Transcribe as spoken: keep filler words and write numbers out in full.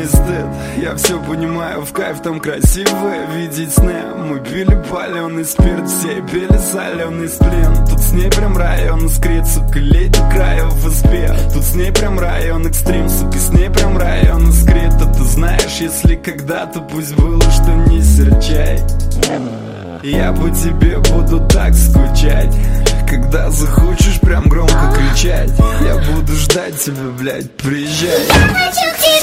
стыд. Я все понимаю, в кайф там красивые видеть сны. Мы пили паленый спирт, все пили соленый сплин. Тут с ней прям район искрит, сука, леди краю в избе. Тут с ней прям район экстрим, сука, с ней прям район искрит. А ты знаешь, если когда-то пусть было, что не серчай, я по тебе буду так скучать. Когда захочешь прям громко кричать, я буду ждать тебя, блядь, приезжай.